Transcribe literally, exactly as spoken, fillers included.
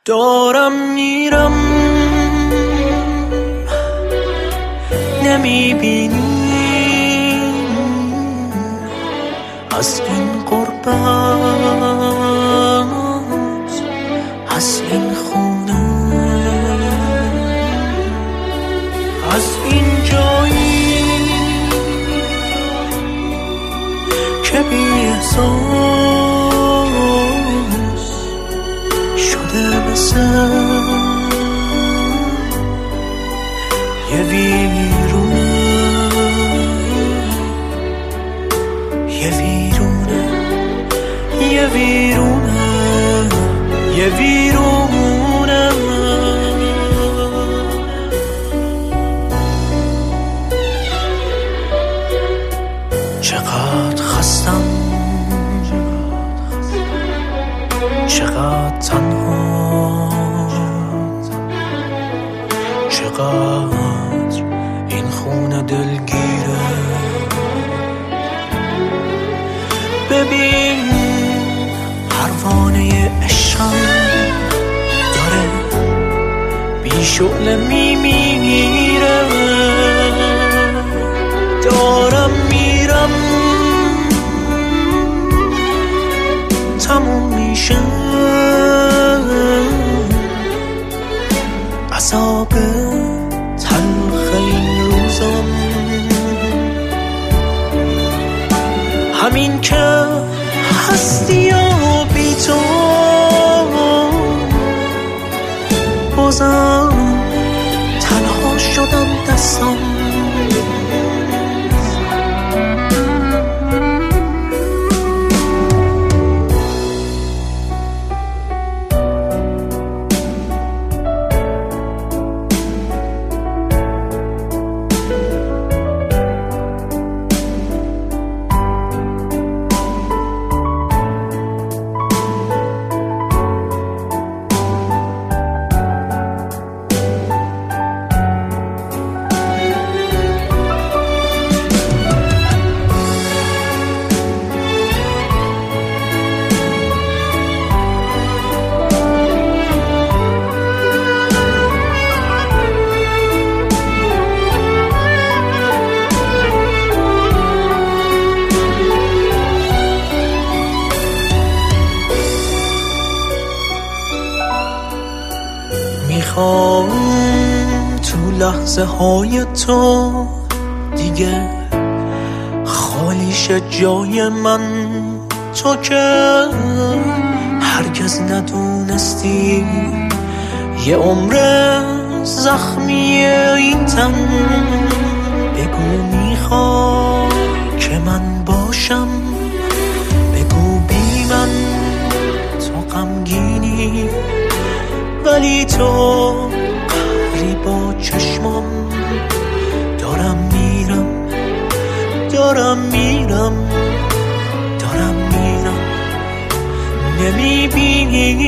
دارم میرم نمیبینی از این غربت، از این خونه، از این جایی که بی احساس شده مثل یه ویرونه، یه ویرونه، یه ویرونه، یه ویرونه. چقدر خستم، چقدر تنها، چقدر این خونه دلگیره. ببین پروانه عشقم داره بی شعله میمیره. دارم میرم تموم میشه عذاب تلخ این روزم، همین که هستی و بی تو بازم تنها شدم دستم. میخوام تو لحظه های تو دیگه خالی شه جای من، تو که هرگز ندونستی یه عمر زخمی این تن. بگو میخوام که من باشم، بگو بی من تو غمگینی، ولی تو قهری با چشمم. دارم میرم، دارم میرم، دارم میرم، نمیبینی